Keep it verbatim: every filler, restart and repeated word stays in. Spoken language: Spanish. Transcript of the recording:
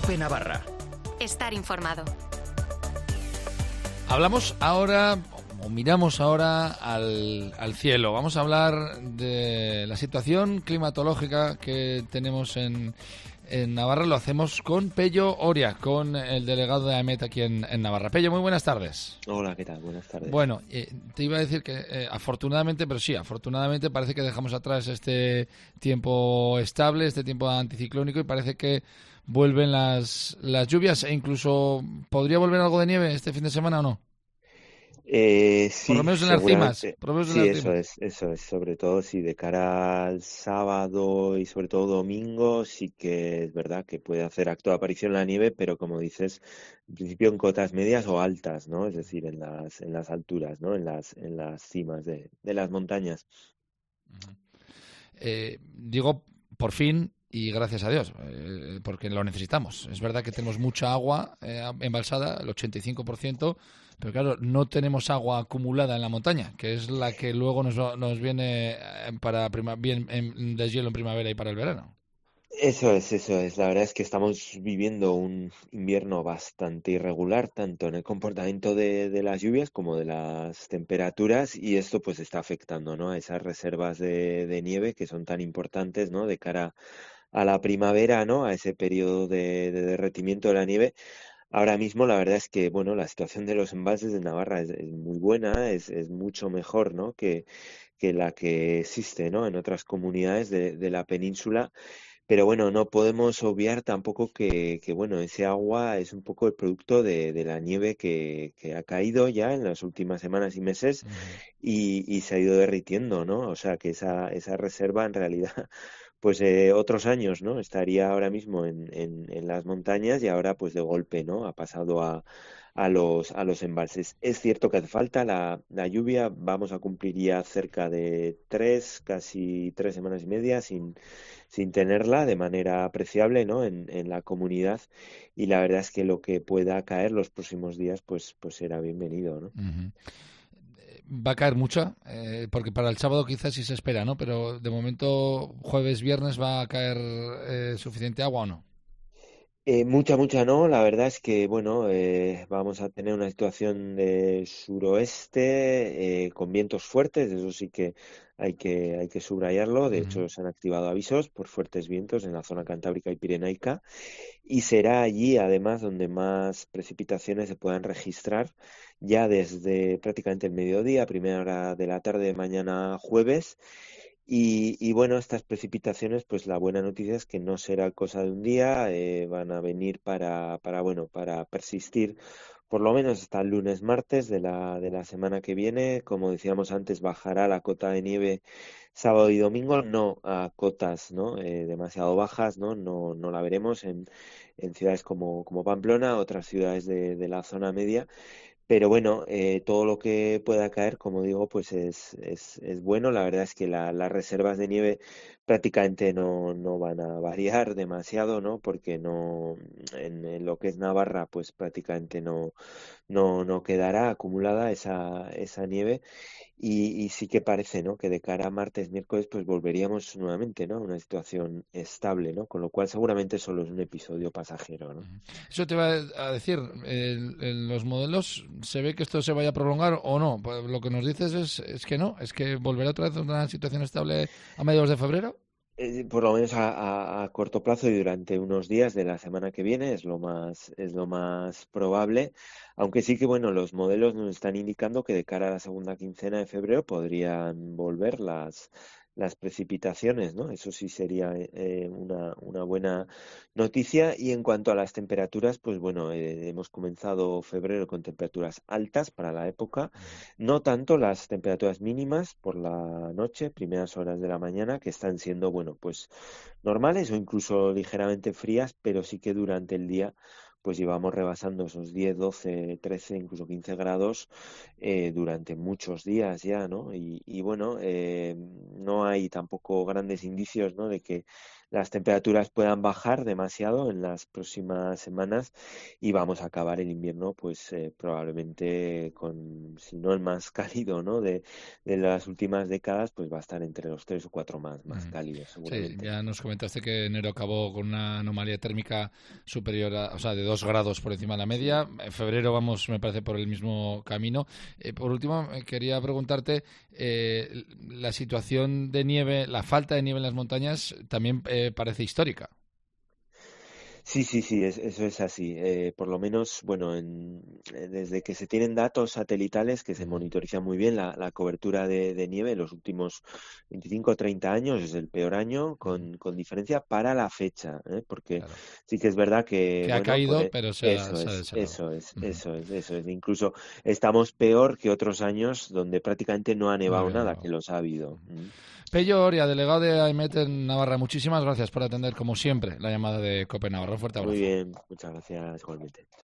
COPE Navarra. Estar informado. Hablamos ahora, o miramos ahora al, al cielo. Vamos a hablar de la situación climatológica que tenemos en, en Navarra. Lo hacemos con Pello Oria, con el delegado de AEMET aquí en, en Navarra. Pello, muy buenas tardes. Hola, ¿qué tal? Buenas tardes. Bueno, eh, te iba a decir que eh, afortunadamente, pero sí, afortunadamente parece que dejamos atrás este tiempo estable, este tiempo anticiclónico, y parece que vuelven las, las lluvias, e incluso podría volver algo de nieve este fin de semana, ¿o no? Eh, sí, por lo menos en las cimas. Por lo menos sí, en las eso cimas. es, eso es. Sobre todo si de cara al sábado y sobre todo domingo, sí que es verdad que puede hacer acto de aparición la nieve, pero como dices, en principio en cotas medias o altas, ¿no? Es decir, en las, en las alturas, ¿no? En las, en las cimas de, de las montañas. Eh, digo, por fin, y gracias a Dios, eh, porque lo necesitamos. Es verdad que tenemos mucha agua eh, embalsada, el ochenta y cinco por ciento, pero claro, no tenemos agua acumulada en la montaña, que es la que luego nos, nos viene para prima, bien en deshielo en primavera y para el verano. Eso es, eso es. La verdad es que estamos viviendo un invierno bastante irregular, tanto en el comportamiento de, de las lluvias como de las temperaturas, y esto pues está afectando, ¿no? A esas reservas de, de nieve que son tan importantes, ¿no? De cara a la primavera, ¿no? A ese periodo de, de derretimiento de la nieve. Ahora mismo la verdad es que, bueno, la situación de los embalses de Navarra es, es muy buena, es, es mucho mejor, ¿no? Que, que la que existe, ¿no? En otras comunidades de, de la península. Pero bueno, no podemos obviar tampoco que, que bueno, ese agua es un poco el producto de, de la nieve que, que ha caído ya en las últimas semanas y meses Uh-huh. y, y se ha ido derritiendo, ¿no? O sea que esa, esa reserva en realidad, pues eh, otros años, ¿no? Estaría ahora mismo en, en, en las montañas y ahora pues de golpe, ¿no? Ha pasado a, a los, a los embalses. Es cierto que hace falta la, la lluvia, vamos a cumplir ya cerca de tres, casi tres semanas y media sin sin tenerla de manera apreciable, ¿no? en, en la comunidad, y la verdad es que lo que pueda caer los próximos días pues pues será bienvenido, ¿no? Uh-huh. Va a caer mucha, eh, porque para el sábado quizás sí se espera, ¿no? Pero de momento, jueves, viernes, ¿va a caer eh, suficiente agua o no? Eh, mucha, mucha no, la verdad es que, bueno, eh, vamos a tener una situación de suroeste eh, con vientos fuertes, eso sí que hay que, hay que subrayarlo. De Uh-huh. hecho, se han activado avisos por fuertes vientos en la zona cantábrica y pirenaica, y será allí, además, donde más precipitaciones se puedan registrar ya desde prácticamente el mediodía, primera hora de la tarde de mañana jueves. Y, y bueno, estas precipitaciones, pues la buena noticia es que no será cosa de un día, eh, van a venir para, para, bueno, para persistir por lo menos hasta el lunes, martes de la, de la semana que viene. Como decíamos antes, bajará la cota de nieve sábado y domingo, no a cotas, ¿no? Eh, demasiado bajas, ¿no? No, no la veremos en, en ciudades como, como Pamplona, otras ciudades de, de la zona media. Pero bueno, eh, todo lo que pueda caer, como digo, pues es, es, es bueno. La verdad es que la, las reservas de nieve prácticamente no, no van a variar demasiado, ¿no? Porque no, en, en lo que es Navarra, pues prácticamente no, no, no quedará acumulada esa, esa nieve. Y, y sí que parece, ¿no? Que de cara a martes, miércoles, pues volveríamos nuevamente, ¿no? A una situación estable, ¿no? Con lo cual seguramente solo es un episodio pasajero, ¿no? Eso te va a decir, en, en los modelos se ve que esto se vaya a prolongar o no. Pues lo que nos dices es, es que no, es que volverá otra vez a una situación estable a mediados de febrero. Eh, por lo menos a, a- a corto plazo y durante unos días de la semana que viene es lo más, es lo más probable, aunque sí que bueno, los modelos nos están indicando que de cara a la segunda quincena de febrero podrían volver las, las precipitaciones, ¿no? Eso sí sería eh, una, una buena noticia. Y en cuanto a las temperaturas, pues bueno, eh, hemos comenzado febrero con temperaturas altas para la época, no tanto las temperaturas mínimas por la noche, primeras horas de la mañana, que están siendo, bueno, pues normales o incluso ligeramente frías, pero sí que durante el día pues llevamos rebasando esos diez, doce, trece, incluso quince grados eh, durante muchos días ya, ¿no? Y, y bueno, eh, no hay tampoco grandes indicios, ¿no? De que las temperaturas puedan bajar demasiado en las próximas semanas y vamos a acabar el invierno pues eh, probablemente con, si no el más cálido, ¿no? de, de las últimas décadas, pues va a estar entre los tres o cuatro más, más Ujú. cálidos Sí, seguramente. ya nos comentaste que enero acabó con una anomalía térmica superior a, o sea, de dos grados por encima de la Sí. media. En febrero vamos, me parece, por el mismo camino. Eh, por último, eh, quería preguntarte, eh, la situación de nieve, la falta de nieve en las montañas también eh, parece histórica. Sí, sí, sí, es- eso es así. Eh, por lo menos, bueno, en- eh, desde que se tienen datos satelitales que se Ujú. monitoriza muy bien la, la cobertura de, de nieve en los últimos veinticinco o treinta años, es el peor año Ujú. con, con diferencia para la fecha, ¿eh? Porque Claro. sí que es verdad que, Que ha bueno, por caído, e- pero se ha, eso se ha es, deshelado. eso es, Ujú. eso es, eso es. Incluso estamos peor que otros años donde prácticamente no ha No nevado había nada, que nevado. los ha habido. ¿Mm? Pello Oria, delegado de AEMET en Navarra, muchísimas gracias por atender, como siempre, la llamada de Cope Navarra. Un fuerte Muy abrazo. bien, muchas gracias igualmente.